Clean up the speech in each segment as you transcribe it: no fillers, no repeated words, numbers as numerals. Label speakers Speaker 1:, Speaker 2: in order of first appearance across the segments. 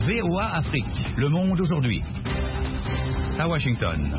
Speaker 1: VOA Afrique, le monde aujourd'hui. À Washington.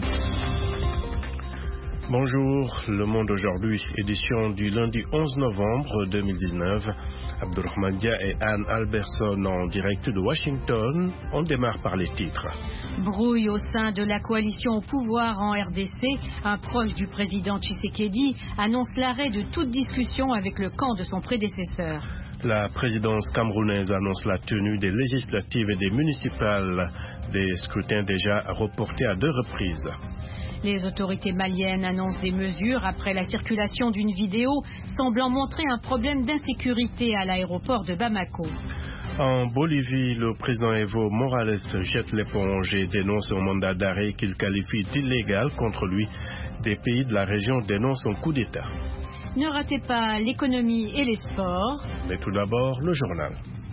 Speaker 2: Bonjour, le monde aujourd'hui, édition du lundi 11 novembre 2019. Abdurrahman Dia et Anne Alberson en direct de Washington. On démarre par les titres.
Speaker 3: Brouille au sein de la coalition au pouvoir en RDC. Un proche du président Tshisekedi annonce l'arrêt de toute discussion avec le camp de son prédécesseur.
Speaker 2: La présidence camerounaise annonce la tenue des législatives et des municipales, des scrutins déjà reportés à 2 reprises.
Speaker 3: Les autorités maliennes annoncent des mesures après la circulation d'une vidéo semblant montrer un problème d'insécurité à l'aéroport de Bamako.
Speaker 2: En Bolivie, le président Evo Morales jette l'éponge et dénonce un mandat d'arrêt qu'il qualifie d'illégal contre lui. Des pays de la région dénoncent un coup d'État.
Speaker 3: Ne ratez pas l'économie et les sports.
Speaker 2: Mais tout d'abord, le journal.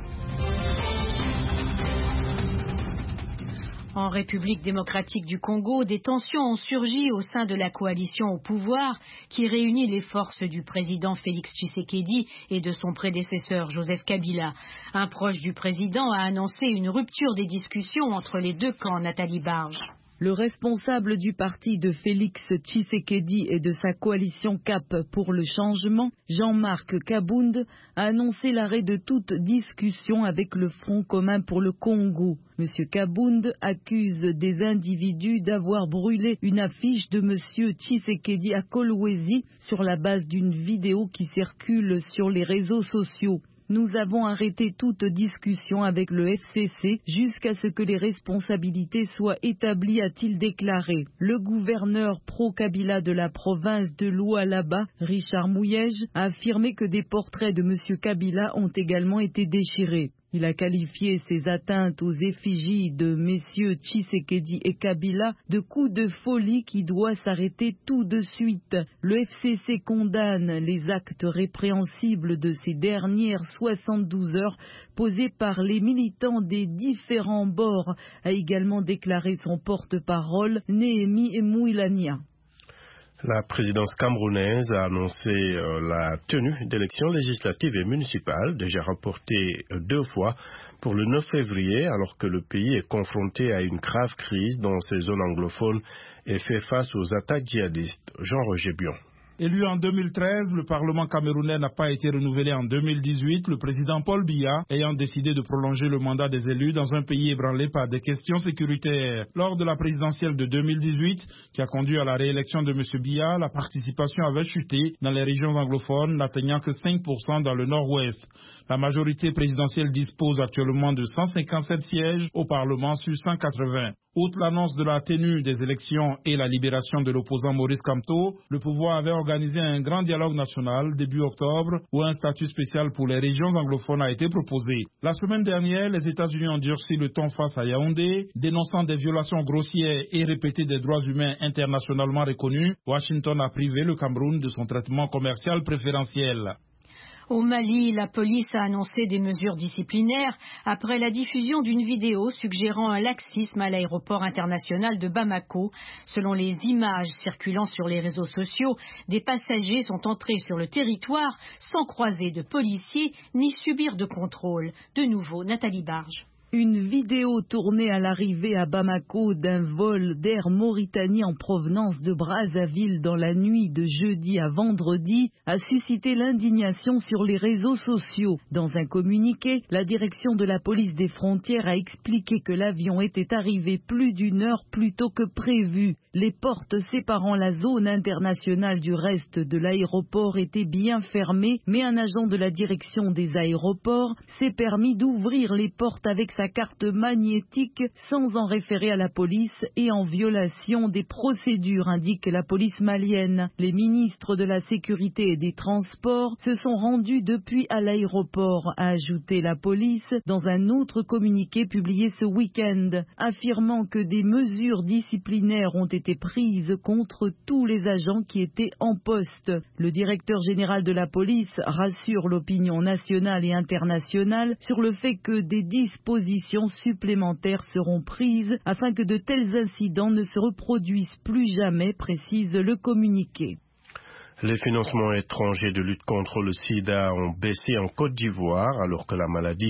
Speaker 3: En République démocratique du Congo, des tensions ont surgi au sein de la coalition au pouvoir qui réunit les forces du président Félix Tshisekedi et de son prédécesseur Joseph Kabila. Un proche du président a annoncé une rupture des discussions entre les deux camps, Nathalie Barge.
Speaker 4: Le responsable du parti de Félix Tshisekedi et de sa coalition CAP pour le changement, Jean-Marc Kabound, a annoncé l'arrêt de toute discussion avec le Front commun pour le Congo. M. Kabound accuse des individus d'avoir brûlé une affiche de M. Tshisekedi à Kolwezi sur la base d'une vidéo qui circule sur les réseaux sociaux. Nous avons arrêté toute discussion avec le FCC jusqu'à ce que les responsabilités soient établies, a-t-il déclaré. Le gouverneur pro-Kabila de la province de Lualaba, Richard Mouyège, a affirmé que des portraits de M. Kabila ont également été déchirés. Il a qualifié ces atteintes aux effigies de messieurs Tshisekedi et Kabila de coups de folie qui doivent s'arrêter tout de suite. Le FCC condamne les actes répréhensibles de ces dernières 72 heures posés par les militants des différents bords, a également déclaré son porte-parole Néhémie Mouilania.
Speaker 2: La présidence camerounaise a annoncé la tenue d'élections législatives et municipales, déjà reportées 2 fois pour le 9 février, alors que le pays est confronté à une grave crise dans ses zones anglophones et fait face aux attaques djihadistes. Jean-Roger Bion.
Speaker 5: Élu en 2013, le Parlement camerounais n'a pas été renouvelé en 2018, le président Paul Biya ayant décidé de prolonger le mandat des élus dans un pays ébranlé par des questions sécuritaires. Lors de la présidentielle de 2018, qui a conduit à la réélection de M. Biya, la participation avait chuté dans les régions anglophones, n'atteignant que 5% dans le nord-ouest. La majorité présidentielle dispose actuellement de 157 sièges au Parlement sur 180. Outre l'annonce de la tenue des élections et la libération de l'opposant Maurice Kamto, le pouvoir avait organisé un grand dialogue national début octobre où un statut spécial pour les régions anglophones a été proposé. La semaine dernière, les États-Unis ont durci le ton face à Yaoundé, dénonçant des violations grossières et répétées des droits humains internationalement reconnus. Washington a privé le Cameroun de son traitement commercial préférentiel.
Speaker 3: Au Mali, la police a annoncé des mesures disciplinaires après la diffusion d'une vidéo suggérant un laxisme à l'aéroport international de Bamako. Selon les images circulant sur les réseaux sociaux, des passagers sont entrés sur le territoire sans croiser de policiers ni subir de contrôle. De nouveau, Nathalie Barge.
Speaker 4: Une vidéo tournée à l'arrivée à Bamako d'un vol d'Air Mauritanie en provenance de Brazzaville dans la nuit de jeudi à vendredi a suscité l'indignation sur les réseaux sociaux. Dans un communiqué, la direction de la police des frontières a expliqué que l'avion était arrivé plus d'1 heure plus tôt que prévu. Les portes séparant la zone internationale du reste de l'aéroport étaient bien fermées, mais un agent de la direction des aéroports s'est permis d'ouvrir les portes avec sa carte magnétique sans en référer à la police et en violation des procédures, indique la police malienne. Les ministres de la Sécurité et des Transports se sont rendus depuis à l'aéroport, a ajouté la police dans un autre communiqué publié ce week-end, affirmant que des mesures disciplinaires ont été prises contre tous les agents qui étaient en poste. Le directeur général de la police rassure l'opinion nationale et internationale sur le fait que des dispositions supplémentaires seront prises afin que de tels incidents ne se reproduisent plus jamais, précise le communiqué.
Speaker 2: Les financements étrangers de lutte contre le sida ont baissé en Côte d'Ivoire alors que la maladie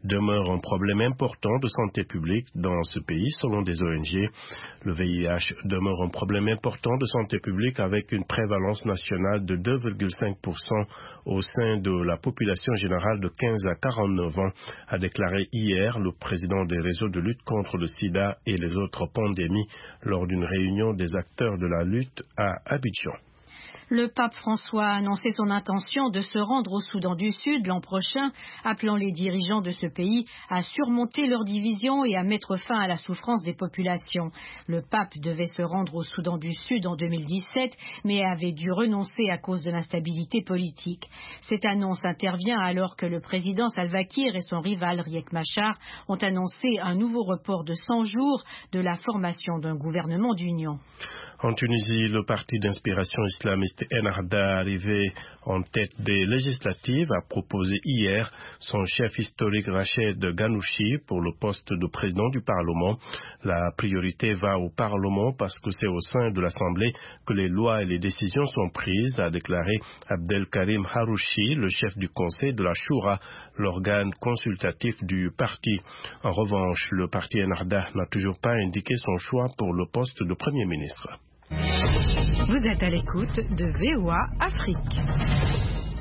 Speaker 2: demeure un problème important de santé publique dans ce pays, selon des ONG. Le VIH demeure un problème important de santé publique avec une prévalence nationale de 2,5% au sein de la population générale de 15 à 49 ans, a déclaré hier le président des réseaux de lutte contre le sida et les autres pandémies lors d'une réunion des acteurs de la lutte à Abidjan.
Speaker 3: Le pape François a annoncé son intention de se rendre au Soudan du Sud l'an prochain, appelant les dirigeants de ce pays à surmonter leurs divisions et à mettre fin à la souffrance des populations. Le pape devait se rendre au Soudan du Sud en 2017, mais avait dû renoncer à cause de l'instabilité politique. Cette annonce intervient alors que le président Salva Kiir et son rival Riek Machar ont annoncé un nouveau report de 100 jours de la formation d'un gouvernement d'union.
Speaker 2: En Tunisie, le parti d'inspiration islamiste Ennahda, arrivé en tête des législatives, a proposé hier son chef historique Rached Ghannouchi pour le poste de président du Parlement. La priorité va au Parlement parce que c'est au sein de l'Assemblée que les lois et les décisions sont prises, a déclaré Abdelkarim Harouchi, le chef du conseil de la Choura, l'organe consultatif du parti. En revanche, le parti Ennahda n'a toujours pas indiqué son choix pour le poste de Premier ministre.
Speaker 3: Vous êtes à l'écoute de VOA Afrique.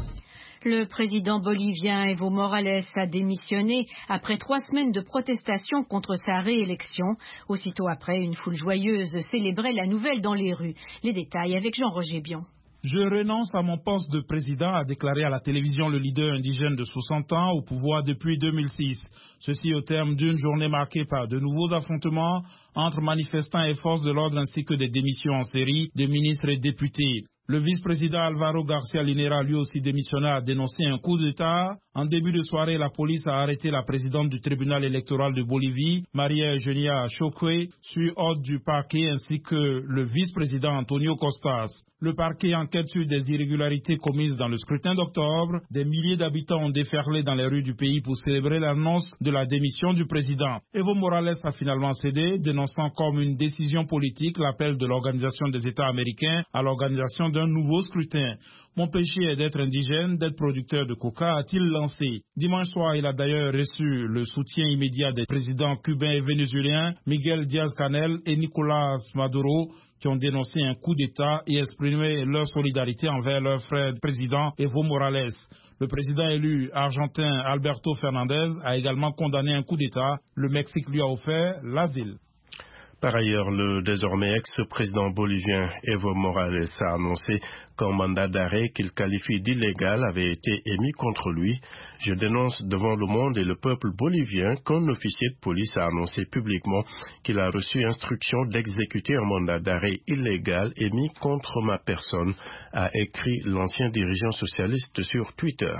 Speaker 3: Le président bolivien Evo Morales a démissionné après 3 semaines de protestation contre sa réélection. Aussitôt après, une foule joyeuse célébrait la nouvelle dans les rues. Les détails avec Jean-Roger Bion.
Speaker 5: Je renonce à mon poste de président, a déclaré à la télévision le leader indigène de 60 ans au pouvoir depuis 2006. Ceci au terme d'une journée marquée par de nouveaux affrontements entre manifestants et forces de l'ordre ainsi que des démissions en série de ministres et députés. Le vice-président Alvaro Garcia Linera, lui aussi démissionnaire, a dénoncé un coup d'État. En début de soirée, la police a arrêté la présidente du tribunal électoral de Bolivie, Maria Eugenia Choque, sur ordre du parquet, ainsi que le vice-président Antonio Costas. Le parquet enquête sur des irrégularités commises dans le scrutin d'octobre. Des milliers d'habitants ont déferlé dans les rues du pays pour célébrer l'annonce de la démission du président. Evo Morales a finalement cédé, dénonçant comme une décision politique l'appel de l'Organisation des États américains à l'organisation d'un nouveau scrutin. Mon péché est d'être indigène, d'être producteur de coca, a-t-il lancé. Dimanche soir, il a d'ailleurs reçu le soutien immédiat des présidents cubains et vénézuéliens, Miguel Díaz-Canel et Nicolás Maduro, qui ont dénoncé un coup d'État et exprimé leur solidarité envers leur frère président Evo Morales. Le président élu argentin Alberto Fernandez a également condamné un coup d'État. Le Mexique lui a offert l'asile.
Speaker 2: Par ailleurs, le désormais ex-président bolivien Evo Morales a annoncé qu'un mandat d'arrêt qu'il qualifie d'illégal avait été émis contre lui. Je dénonce devant le monde et le peuple bolivien qu'un officier de police a annoncé publiquement qu'il a reçu instruction d'exécuter un mandat d'arrêt illégal émis contre ma personne, a écrit l'ancien dirigeant socialiste sur Twitter.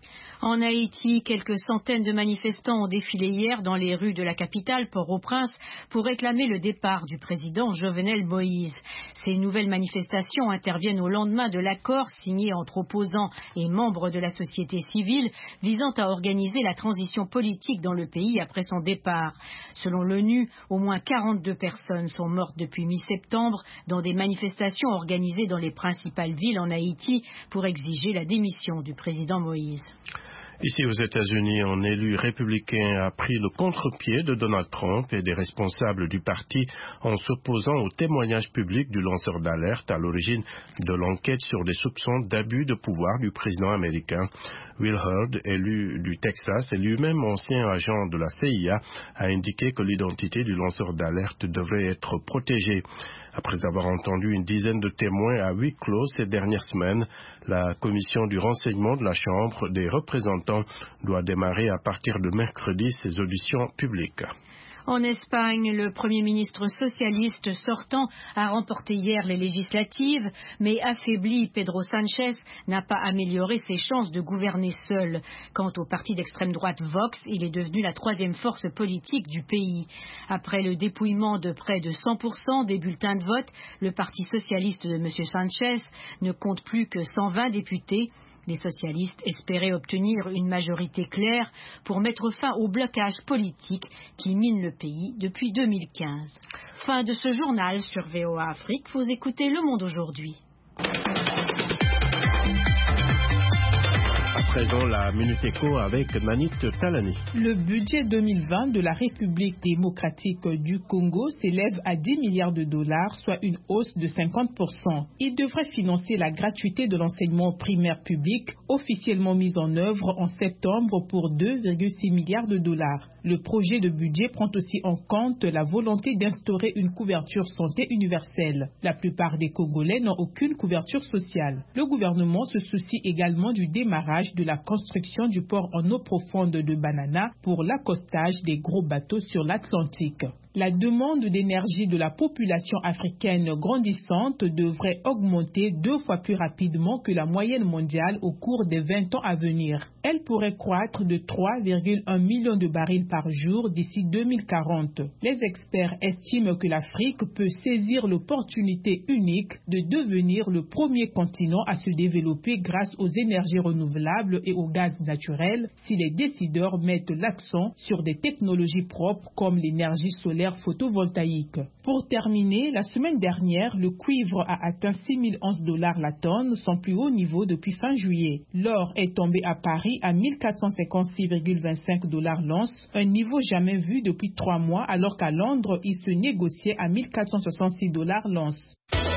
Speaker 3: En Haïti, quelques centaines de manifestants ont défilé hier dans les rues de la capitale, Port-au-Prince, pour réclamer le départ du président Jovenel Moïse. Ces nouvelles manifestations interviennent au lendemain de l'accord signé entre opposants et membres de la société civile visant à organiser la transition politique dans le pays après son départ. Selon l'ONU, au moins 42 personnes sont mortes depuis mi-septembre dans des manifestations organisées dans les principales villes en Haïti pour exiger la démission du président Moïse.
Speaker 2: Ici aux États-Unis, un élu républicain a pris le contre-pied de Donald Trump et des responsables du parti en s'opposant au témoignage public du lanceur d'alerte à l'origine de l'enquête sur des soupçons d'abus de pouvoir du président américain. Will Hurd, élu du Texas et lui-même ancien agent de la CIA, a indiqué que l'identité du lanceur d'alerte devrait être protégée. Après avoir entendu une dizaine de témoins à huis clos ces dernières semaines, la commission du renseignement de la Chambre des représentants doit démarrer à partir de mercredi ses auditions publiques.
Speaker 3: En Espagne, le Premier ministre socialiste sortant a remporté hier les législatives, mais affaibli, Pedro Sánchez n'a pas amélioré ses chances de gouverner seul. Quant au parti d'extrême droite Vox, il est devenu la 3e force politique du pays. Après le dépouillement de près de 100% des bulletins de vote, le parti socialiste de M. Sánchez ne compte plus que 120 députés. Les socialistes espéraient obtenir une majorité claire pour mettre fin au blocage politique qui mine le pays depuis 2015. Fin de ce journal sur VOA Afrique. Vous écoutez Le Monde aujourd'hui.
Speaker 2: présent, la Minute Éco avec Manit Talani.
Speaker 6: Le budget 2020 de la République démocratique du Congo s'élève à 10 milliards de dollars, soit une hausse de 50%. Il devrait financer la gratuité de l'enseignement primaire public, officiellement mise en œuvre en septembre pour 2,6 milliards de dollars. Le projet de budget prend aussi en compte la volonté d'instaurer une couverture santé universelle. La plupart des Congolais n'ont aucune couverture sociale. Le gouvernement se soucie également du démarrage de la construction du port en eau profonde de Banana pour l'accostage des gros bateaux sur l'Atlantique. La demande d'énergie de la population africaine grandissante devrait augmenter 2 fois plus rapidement que la moyenne mondiale au cours des 20 ans à venir. Elle pourrait croître de 3,1 millions de barils par jour d'ici 2040. Les experts estiment que l'Afrique peut saisir l'opportunité unique de devenir le premier continent à se développer grâce aux énergies renouvelables et au gaz naturel si les décideurs mettent l'accent sur des technologies propres comme l'énergie solaire photovoltaïque. Pour terminer, la semaine dernière, le cuivre a atteint 6 011 $ la tonne, son plus haut niveau depuis fin juillet. L'or est tombé à Paris à 1456,25 $ l'once, un niveau jamais vu depuis 3 mois, alors qu'à Londres, il se négociait à 1466 $ l'once.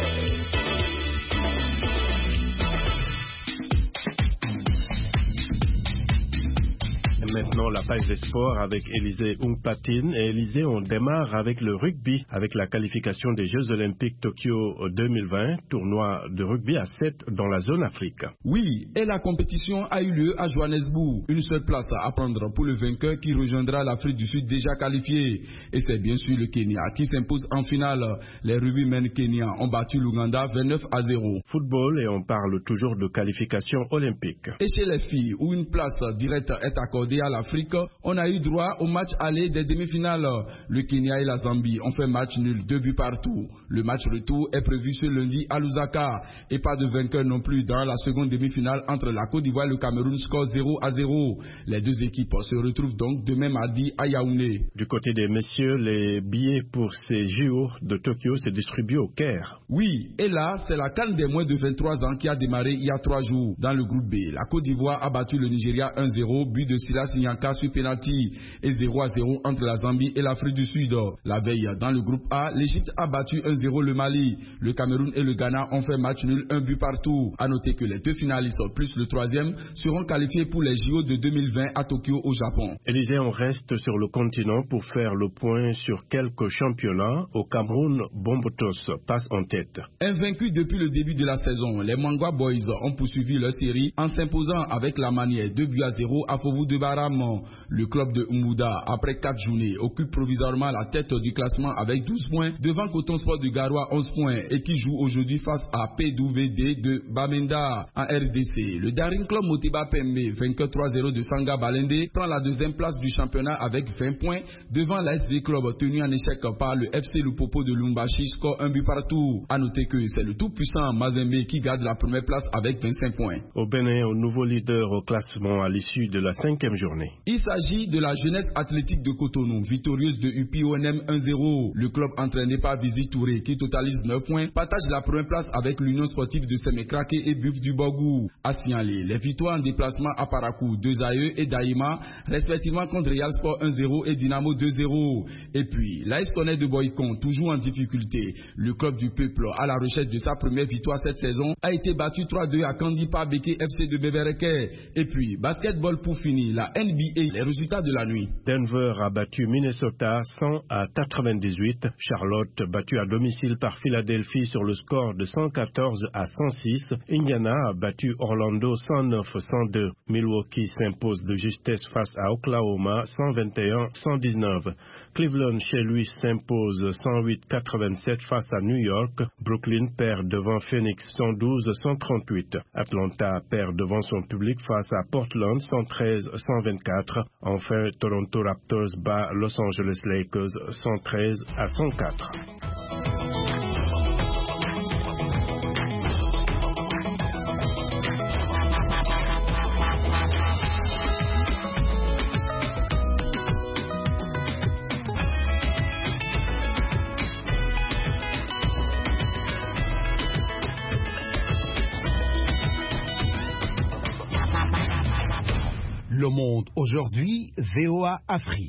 Speaker 2: Maintenant, la page des sports avec Élisée Ungpatine. Et Élisée, on démarre avec le rugby, avec la qualification des Jeux Olympiques Tokyo 2020, tournoi de rugby à 7 dans la zone Afrique.
Speaker 7: Oui, et la compétition a eu lieu à Johannesburg. Une seule place à prendre pour le vainqueur qui rejoindra l'Afrique du Sud déjà qualifiée. Et c'est bien sûr le Kenya qui s'impose en finale. Les rugbymen kenyans ont battu l'Ouganda 29-0.
Speaker 2: Football, et on parle toujours de qualification olympique.
Speaker 7: Et chez les filles, où une place directe est accordée à l'Afrique, on a eu droit au match aller des demi-finales. Le Kenya et la Zambie ont fait match nul, 2 buts partout. Le match retour est prévu ce lundi à Lusaka. Et pas de vainqueur non plus dans la seconde demi-finale entre la Côte d'Ivoire et le Cameroun, score 0-0. Les deux équipes se retrouvent donc demain mardi à Yaoundé.
Speaker 2: Du côté des messieurs, les billets pour ces JO de Tokyo se distribuent au Caire.
Speaker 7: Oui, et là, c'est la CAN des moins de 23 ans qui a démarré il y a 3 jours. Dans le groupe B, la Côte d'Ivoire a battu le Nigeria 1-0, but de Silas Nyanka sur penalty, et 0-0 entre la Zambie et l'Afrique du Sud. La veille, dans le groupe A, l'Égypte a battu 1-0 le Mali. Le Cameroun et le Ghana ont fait match nul, 1 but partout. A noter que les 2 finalistes plus le 3e seront qualifiés pour les JO de 2020 à Tokyo au Japon.
Speaker 2: Élisée, on reste sur le continent pour faire le point sur quelques championnats. Au Cameroun, Bombotos passe en tête.
Speaker 7: Invaincus depuis le début de la saison, les Mangwa Boys ont poursuivi leur série en s'imposant avec la manière 2-0 à Fovu de Baram. Le club de Umuda, après 4 journées, occupe provisoirement la tête du classement avec 12 points devant Coton Sport du Garoua 11 points et qui joue aujourd'hui face à PWD de Bamenda en RDC. Le Daring Club Motiba Pembe, vainqueur 3-0 de Sanga Balende, prend la 2e place du championnat avec 20 points devant l'ASV Club tenu en échec par le FC Lupopo de Lumbashi, score 1 but partout. A noter que c'est le tout-puissant Mazembe qui garde la 1re place avec 25 points.
Speaker 2: Au Bénin, au nouveau leader au classement à l'issue de la 5e journée.
Speaker 7: Il s'agit de la jeunesse athlétique de Cotonou, victorieuse de UPONM 1-0. Le club entraîné par Vizi Touré, qui totalise 9 points, partage la 1re place avec l'Union sportive de Semekrake et Buff du Bogou. À signaler les victoires en déplacement à Parakou, 2-0 et Daïma, respectivement contre Real Sport 1-0 et Dynamo 2-0. Et puis, l'AS Tonnerre de Boycon, toujours en difficulté. Le club du peuple, à la recherche de sa première victoire cette saison, a été battu 3-2 à Kandi par Beke FC de Bevereke. Et puis, basketball pour finir, la NBA, les résultats de la nuit.
Speaker 2: Denver a battu Minnesota 100-98. Charlotte battue à domicile par Philadelphie sur le score de 114-106. Indiana a battu Orlando 109-102. Milwaukee s'impose de justesse face à Oklahoma 121-119. Cleveland chez lui s'impose 108-87 face à New York. Brooklyn perd devant Phoenix 112-138. Atlanta perd devant son public face à Portland 113-124. Enfin, Toronto Raptors bat Los Angeles Lakers 113-104.
Speaker 8: Le Monde aujourd'hui, VOA Afrique.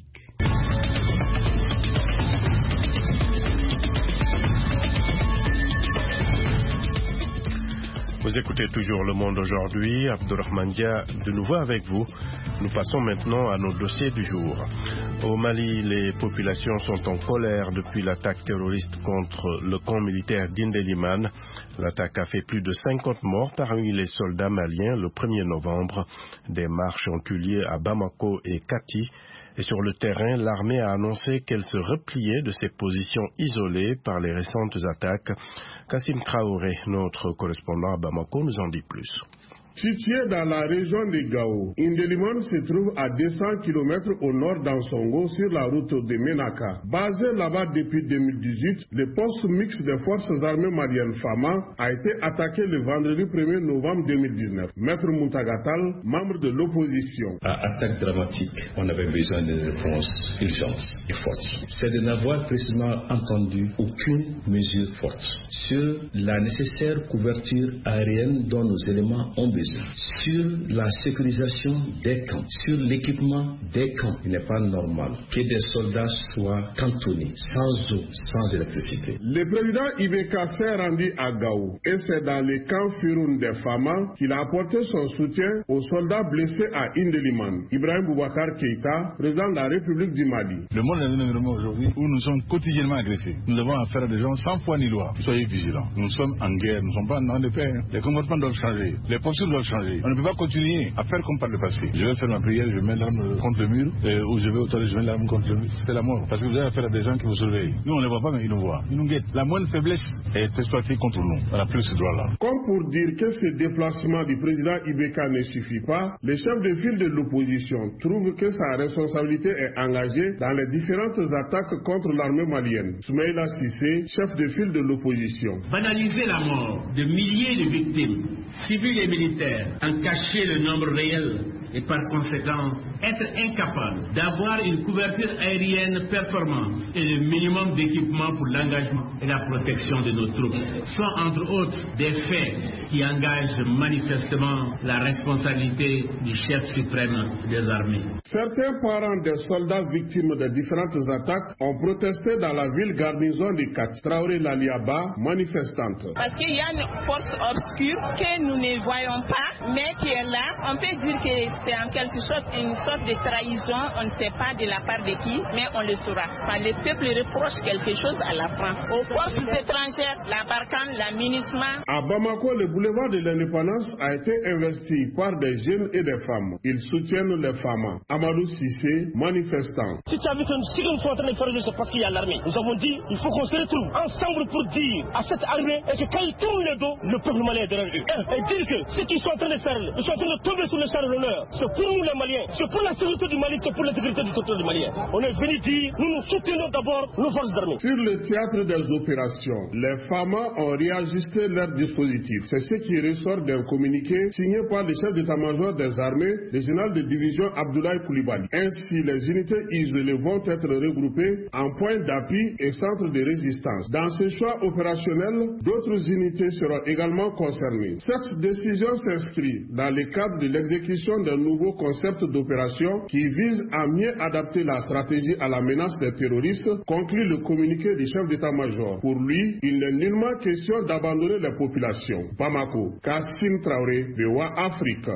Speaker 2: Vous écoutez toujours Le Monde aujourd'hui. Abdourahmane Dia de nouveau avec vous. Nous passons maintenant à nos dossiers du jour. Au Mali, les populations sont en colère depuis l'attaque terroriste contre le camp militaire d'Indélimane. L'attaque a fait plus de 50 morts parmi les soldats maliens le 1er novembre. Des marches ont eu lieu à Bamako et Kati. Et sur le terrain, l'armée a annoncé qu'elle se repliait de ses positions isolées par les récentes attaques. Kassim Traoré, notre correspondant à Bamako, nous en dit plus.
Speaker 9: Situé dans la région de Gao, Indélimane se trouve à 200 km au nord d'Ansongo sur la route de Menaka. Basé là-bas depuis 2018, le poste mixte des forces armées maliennes FAMA a été attaqué le vendredi 1er novembre 2019. Maître Moutagatal, membre de l'opposition.
Speaker 10: À attaque dramatique, on avait besoin de réponses urgentes et fortes. C'est de n'avoir précisément entendu aucune mesure forte sur la nécessaire couverture aérienne dont nos éléments ont besoin, sur la sécurisation des camps, sur l'équipement des camps. Il n'est pas normal que des soldats soient cantonnés sans eau, sans électricité.
Speaker 9: Le président Ibeka s'est rendu à Gao et c'est dans le camp Firoun des Fama qu'il a apporté son soutien aux soldats blessés à Indélimane. Ibrahim Boubacar Keïta, président de la République du Mali.
Speaker 11: Le monde est dans un environnement aujourd'hui où nous sommes quotidiennement agressés. Nous avons affaire à des gens sans foi ni loi. Soyez vigilants. Nous sommes en guerre, nous ne sommes pas en temps de paix. Les comportements doivent changer. Les postures doivent changer. On ne peut pas continuer à faire comme par le passé. Je vais faire ma prière, je mets l'arme contre le mur, ou je vais au toilette, je mets l'arme contre le mur. C'est la mort. Parce que vous avez affaire à des gens qui vous surveillent. Nous, on ne les voit pas, mais ils nous voient. Ils nous guettent. La moindre faiblesse est exploitée contre nous. On n'a plus ce droit-là.
Speaker 9: Comme pour dire que ce déplacement du président Ibeka ne suffit pas, les chefs de file de l'opposition trouvent que sa responsabilité est engagée dans les différentes attaques contre l'armée malienne. Soumaïla Sissé, chef de file de l'opposition.
Speaker 12: Banaliser la mort de milliers de victimes, civiles et militaires, en cacher le nombre réel et par conséquent être incapable d'avoir une couverture aérienne performante et le minimum d'équipement pour l'engagement et la protection de nos troupes sont entre autres des faits qui engagent manifestement la responsabilité du chef suprême des armées.
Speaker 9: Certains parents des soldats victimes des différentes attaques ont protesté dans la ville garnison de Kati. Traoré Laliaba, manifestante.
Speaker 13: Parce qu'il y a une force obscure que nous ne voyons pas, mais qui est là. On peut dire que c'est en quelque sorte une sorte de trahison, on ne sait pas de la part de qui, mais on le saura. Enfin, le peuple reproche quelque chose à la France. Aux forces étrangères, la Barkhane, la MINUSMA.
Speaker 9: À Bamako, le boulevard de l'indépendance a été investi par des jeunes et des femmes. Ils soutiennent les femmes. Amadou Sissé, manifestant.
Speaker 14: Si tu as vu que ce que nous sommes en train de faire, c'est parce qu'il y a l'armée. Nous avons dit, il faut qu'on se retrouve ensemble pour dire à cette armée et que quand ils tournent le dos, le peuple malien est derrière eux. Et dire que ce qu'ils sont en train de faire, ils sont en train de tomber sur le char de l'honneur. C'est pour nous les Maliens, c'est pour la sécurité du Mali, c'est pour l'intégrité du territoire du Malien. On est venu dire, nous soutenons d'abord nos forces armées.
Speaker 9: Sur le théâtre des opérations, les FAMA ont réajusté leur dispositif. C'est ce qui ressort d'un communiqué signé par le chef d'état-major des armées, le général de division Abdoulaye Koulibaly. Ainsi, les unités isolées vont être regroupées en points d'appui et centres de résistance. Dans ce choix opérationnel, d'autres unités seront également concernées. Cette décision s'inscrit dans le cadre de l'exécution d'un nouveau concept d'opération qui vise à mieux adapter la stratégie à la menace des terroristes, conclut le communiqué du chef d'état-major. Pour lui, il n'est nullement question d'abandonner les populations. Bamako, Kassim Traoré, VOA Afrique.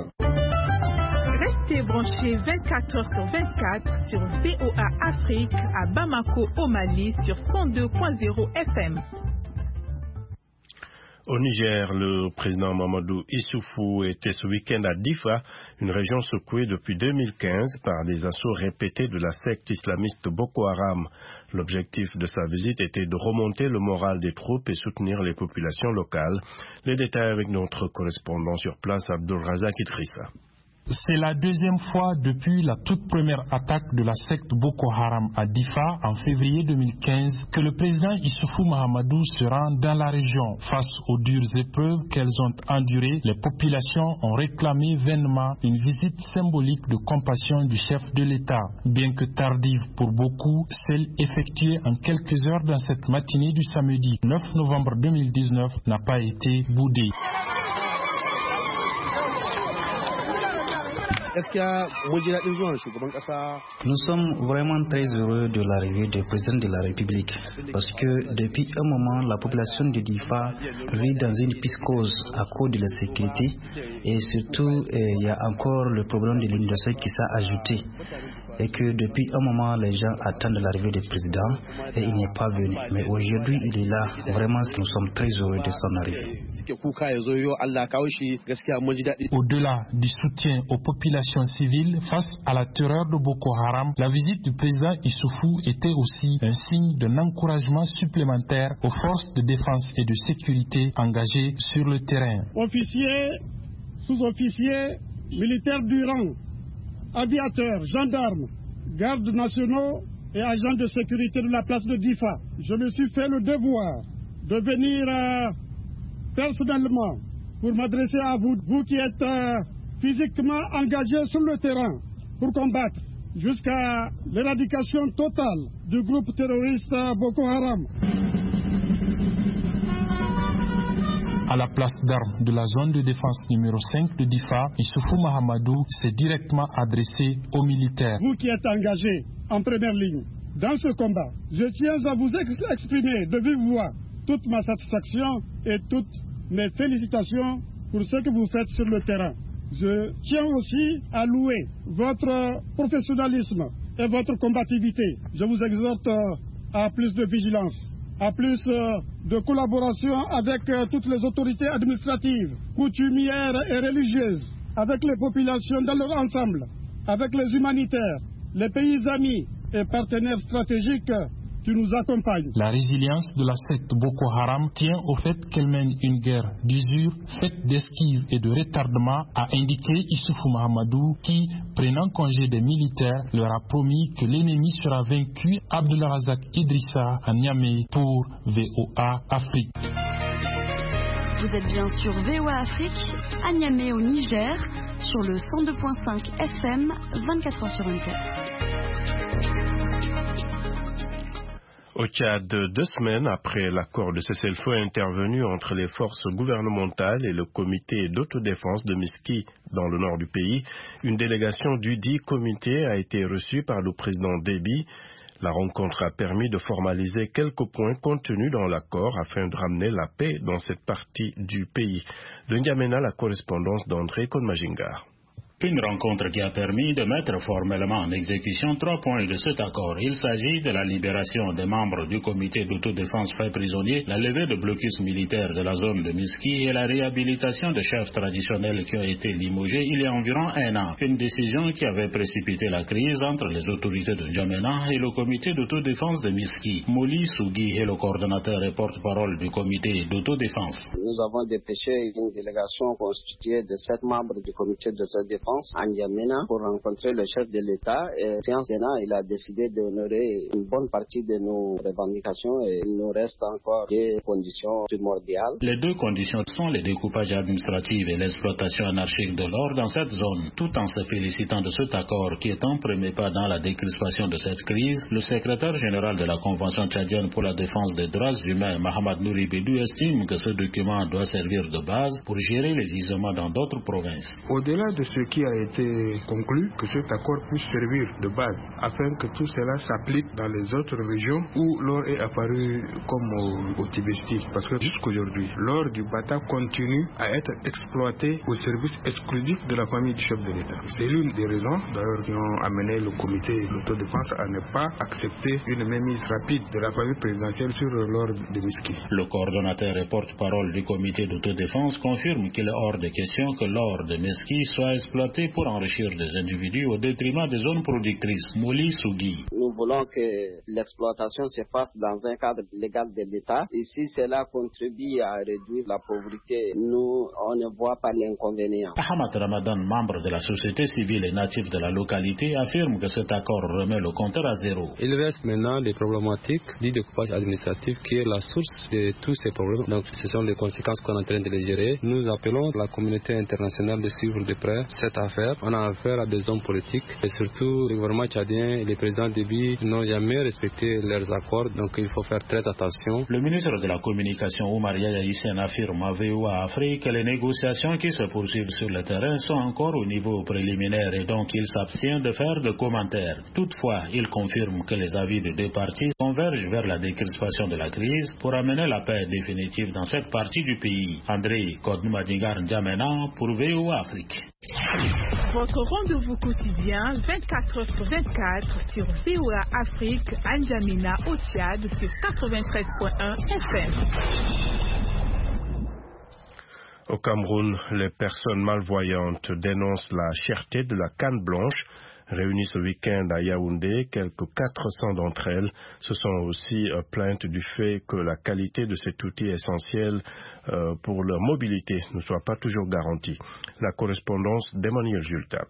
Speaker 6: Restez branchés 24h/24 sur VOA Afrique à Bamako au Mali sur 102.0 FM.
Speaker 2: Au Niger, le président Mamadou Issoufou était ce week-end à Difa, une région secouée depuis 2015 par des assauts répétés de la secte islamiste Boko Haram. L'objectif de sa visite était de remonter le moral des troupes et soutenir les populations locales. Les détails avec notre correspondant sur place, Abdulrazak Idrissa.
Speaker 15: C'est la deuxième fois depuis la toute première attaque de la secte Boko Haram à Difa en février 2015 que le président Issoufou Mahamadou se rend dans la région. Face aux dures épreuves qu'elles ont endurées, les populations ont réclamé vainement une visite symbolique de compassion du chef de l'État. Bien que tardive pour beaucoup, celle effectuée en quelques heures dans cette matinée du samedi 9 novembre 2019 n'a pas été boudée.
Speaker 16: Nous sommes vraiment très heureux de l'arrivée du président de la République parce que depuis un moment, la population de Difa vit dans une psychose à cause de la sécurité et surtout, il y a encore le problème de l'inondation qui s'est ajouté. Et que depuis un moment, les gens attendent l'arrivée du président et il n'est pas venu. Mais aujourd'hui, il est là. Vraiment, nous sommes très heureux de son arrivée.
Speaker 15: Au-delà du soutien aux populations civiles face à la terreur de Boko Haram, la visite du président Issoufou était aussi un signe d'un encouragement supplémentaire aux forces de défense et de sécurité engagées sur le terrain.
Speaker 17: Officiers, sous-officiers, militaires du rang, aviateurs, gendarmes, gardes nationaux et agents de sécurité de la place de Difa. Je me suis fait le devoir de venir personnellement pour m'adresser à vous, vous qui êtes physiquement engagés sur le terrain pour combattre jusqu'à l'éradication totale du groupe terroriste Boko Haram.
Speaker 15: À la place d'armes de la zone de défense numéro 5 de Difa, Issoufou Mahamadou s'est directement adressé aux militaires.
Speaker 17: Vous qui êtes engagés en première ligne dans ce combat, je tiens à vous exprimer de vive voix toute ma satisfaction et toutes mes félicitations pour ce que vous faites sur le terrain. Je tiens aussi à louer votre professionnalisme et votre combativité. Je vous exhorte à plus de vigilance, à plus de collaboration avec toutes les autorités administratives, coutumières et religieuses, avec les populations dans leur ensemble, avec les humanitaires, les pays amis et partenaires stratégiques qui nous accompagnent.
Speaker 15: La résilience de la secte Boko Haram tient au fait qu'elle mène une guerre d'usure, faite d'esquives et de retardement, a indiqué Issoufou Mahamadou qui, prenant congé des militaires, leur a promis que l'ennemi sera vaincu. Abdulrazak Idrissa à Niamey pour VOA Afrique.
Speaker 18: Vous êtes bien sur VOA Afrique, à Niamey au Niger, sur le 102.5 FM, 24h/24.
Speaker 2: Au Tchad, 2 semaines après l'accord de cessez-le-feu intervenu entre les forces gouvernementales et le comité d'autodéfense de Miski dans le nord du pays, une délégation du dit comité a été reçue par le président Déby. La rencontre a permis de formaliser quelques points contenus dans l'accord afin de ramener la paix dans cette partie du pays. De N'Djamena, la correspondance d'André Konmajingar.
Speaker 19: Une rencontre qui a permis de mettre formellement en exécution 3 points de cet accord. Il s'agit de la libération des membres du comité d'autodéfense faits prisonniers, la levée de blocus militaires de la zone de Miski et la réhabilitation de chefs traditionnels qui ont été limogés il y a environ 1 an. Une décision qui avait précipité la crise entre les autorités de N'Djamena et le comité d'autodéfense de Miski. Moli Sougui est le coordonnateur et porte-parole du comité d'autodéfense.
Speaker 20: Nous avons dépêché une délégation constituée de 7 membres du comité d'autodéfense à N'Djamena pour rencontrer le chef de l'État et Séance Sénat, il a décidé d'honorer une bonne partie de nos revendications et il nous reste encore des conditions primordiales.
Speaker 19: Les 2 conditions sont le découpage administratif et l'exploitation anarchique de l'or dans cette zone. Tout en se félicitant de cet accord qui est un premier pas dans la décrispation de cette crise, le secrétaire général de la Convention tchadienne pour la défense des droits humains, Mahamad Nouri Bédou, estime que ce document doit servir de base pour gérer les isolements dans d'autres provinces.
Speaker 21: Au-delà de ce qui a été conclu, que cet accord puisse servir de base afin que tout cela s'applique dans les autres régions où l'or est apparu comme au Tibesti. Parce que jusqu'aujourd'hui, l'or du Bata continue à être exploité au service exclusif de la famille du chef de l'État. C'est l'une des raisons d'ailleurs qui ont amené le comité d'autodéfense à ne pas accepter une mainmise rapide de la famille présidentielle sur l'or de Miski.
Speaker 19: Le coordonnateur et porte-parole du comité d'autodéfense confirme qu'il est hors de question que l'or de Miski soit exploité pour enrichir des individus au détriment des zones productrices. Moli Sougui.
Speaker 20: Nous voulons que l'exploitation se fasse dans un cadre légal de l'État. Et si cela contribue à réduire la pauvreté, nous, on ne voit pas l'inconvénient.
Speaker 19: Ahmad Ramadan, membre de la société civile et natif de la localité, affirme que cet accord remet le compteur à zéro.
Speaker 22: Il reste maintenant les problématiques du découpage administratif qui est la source de tous ces problèmes. Donc, ce sont les conséquences qu'on est en train de les gérer. Nous appelons la communauté internationale de suivre de près cet à faire. On a affaire à des hommes politiques et surtout le gouvernement tchadien et les présidents Déby n'ont jamais respecté leurs accords, donc il faut faire très attention.
Speaker 19: Le ministre de la Communication Oumar Yaya Hissène affirme à VOA Afrique que les négociations qui se poursuivent sur le terrain sont encore au niveau préliminaire et donc il s'abstient de faire de commentaires. Toutefois, il confirme que les avis des deux parties convergent vers la décrispation de la crise pour amener la paix définitive dans cette partie du pays. André Kodoumadingar N'Djamena pour VOA Afrique.
Speaker 6: Votre rendez-vous quotidien 24h/24 sur VOA Afrique à N'Djamena au Tchad sur 93.1 FM.
Speaker 2: Au Cameroun, les personnes malvoyantes dénoncent la cherté de la canne blanche. Réunies ce week-end à Yaoundé, quelques 400 d'entre elles se sont aussi plaintes du fait que la qualité de cet outil essentiel pour leur mobilité ne soit pas toujours garantie. La correspondance d'Emmanuel Jultap.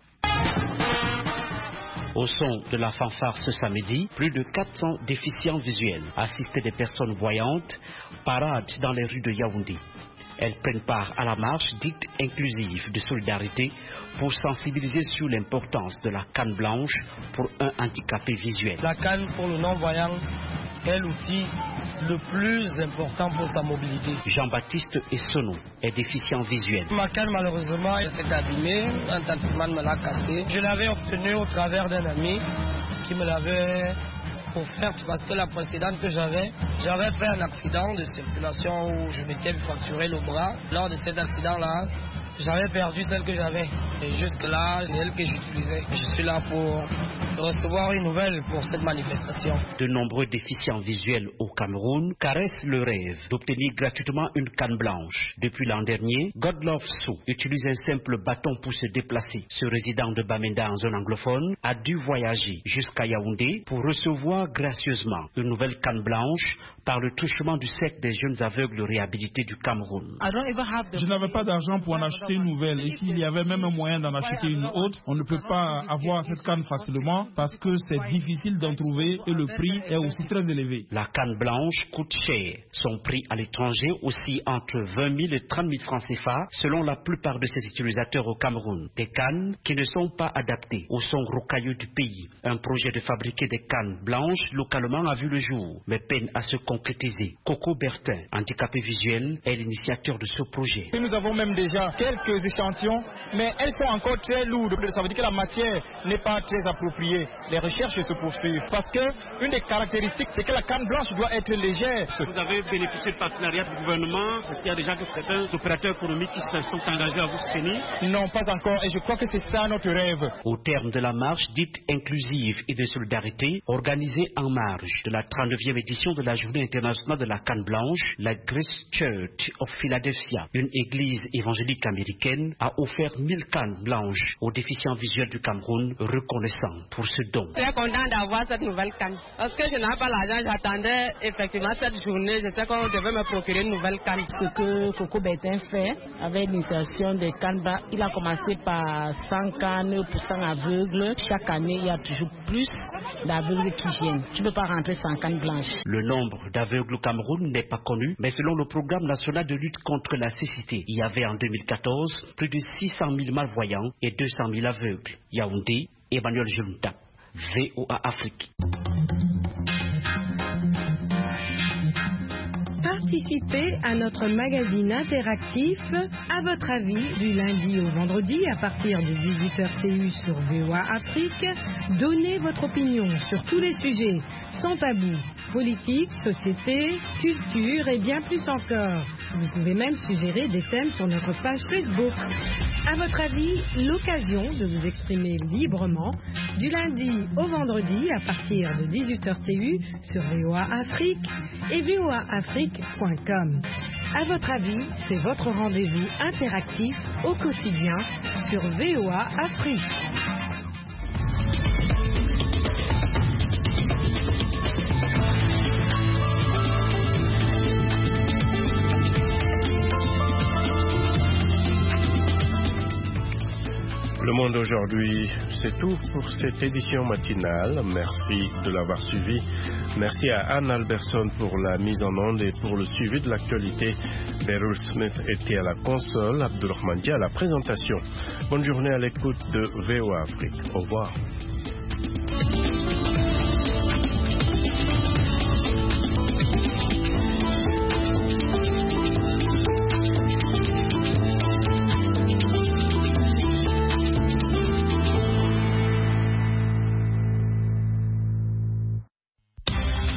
Speaker 1: Au son de la fanfare ce samedi, plus de 400 déficients visuels, assistés des personnes voyantes, paradent dans les rues de Yaoundé. Elles prennent part à la marche dite inclusive de solidarité pour sensibiliser sur l'importance de la canne blanche pour un handicapé visuel.
Speaker 4: La canne pour le non-voyant est l'outil le plus important pour sa mobilité.
Speaker 1: Jean-Baptiste Essono est déficient visuel.
Speaker 4: Ma canne malheureusement s'est abîmée, un taximan me l'a cassée. Je l'avais obtenue au travers d'un ami qui me l'avait offerte parce que la précédente que j'avais fait un accident de circulation où je m'étais fracturé le bras. Lors de cet accident-là, j'avais perdu celle que j'avais. Et jusque-là, c'est elle que j'utilisais. Je suis là pour recevoir une nouvelle pour cette manifestation.
Speaker 1: De nombreux déficients visuels au Cameroun caressent le rêve d'obtenir gratuitement une canne blanche. Depuis l'an dernier, Godlove Sou utilise un simple bâton pour se déplacer. Ce résident de Bamenda en zone anglophone a dû voyager jusqu'à Yaoundé pour recevoir gracieusement une nouvelle canne blanche par le touchement du cercle des jeunes aveugles réhabilités du Cameroun.
Speaker 5: Je n'avais pas d'argent pour en acheter une nouvelle et s'il y avait même un moyen d'en acheter une autre, on ne peut pas avoir cette canne facilement parce que c'est difficile d'en trouver et le prix est aussi très élevé.
Speaker 1: La canne blanche coûte cher. Son prix à l'étranger aussi entre 20 000 et 30 000 francs CFA selon la plupart de ses utilisateurs au Cameroun. Des cannes qui ne sont pas adaptées au son rocailleux du pays. Un projet de fabriquer des cannes blanches localement a vu le jour, mais peine à se concrétiser. Coco Bertin, handicapé visuel, est l'initiateur de ce projet.
Speaker 23: Nous avons même déjà quelques échantillons, mais elles sont encore très lourdes. Ça veut dire que la matière n'est pas très appropriée. Les recherches se poursuivent parce que une des caractéristiques, c'est que la canne blanche doit être légère.
Speaker 24: Vous avez bénéficié de partenariat du gouvernement. Est-ce qu'il y a déjà certains opérateurs économiques qui se sont engagés à vous soutenir?
Speaker 23: Non, pas encore. Et je crois que c'est ça notre rêve.
Speaker 1: Au terme de la marche dite inclusive et de solidarité, organisée en marge de la 39e édition de la Journée internationale de la canne blanche, la Grace Church of Philadelphia, une église évangélique américaine, a offert 1000 cannes blanches aux déficients visuels du Cameroun, reconnaissant pour ce don.
Speaker 25: Très content d'avoir cette nouvelle canne. Parce que je n'avais pas l'argent, j'attendais effectivement cette journée. Je sais qu'on devait me procurer une nouvelle canne.
Speaker 26: Ce que Coco Bertin fait avec l'initiation des cannes, il a commencé par 100 cannes pour 100 aveugles. Chaque année, il y a toujours plus d'aveugles qui viennent. Tu ne peux pas rentrer sans canne blanche.
Speaker 1: Le nombre d'aveugles au Cameroun n'est pas connu, mais selon le programme national de lutte contre la cécité, il y avait en 2014 plus de 600 000 malvoyants et 200 000 aveugles. Yaoundé, Emmanuel Jultap, VOA Afrique.
Speaker 27: Participez à notre magazine interactif À votre avis du lundi au vendredi à partir de 18h TU sur VOA Afrique. Donnez votre opinion sur tous les sujets sans tabou, politique, société, culture et bien plus encore. Vous pouvez même suggérer des thèmes sur notre page Facebook. À votre avis, l'occasion de vous exprimer librement du lundi au vendredi à partir de 18h TU sur VOA Afrique et voaafrique.com. À votre avis, c'est votre rendez-vous interactif au quotidien sur VOA Afrique.
Speaker 2: Le monde monde aujourd'hui. C'est tout pour cette édition matinale. Merci de l'avoir suivi. Merci à Anne Alberson pour la mise en onde et pour le suivi de l'actualité. Beryl Smith était à la console, Abdulrahman Dia à la présentation. Bonne journée à l'écoute de VOA Afrique. Au revoir.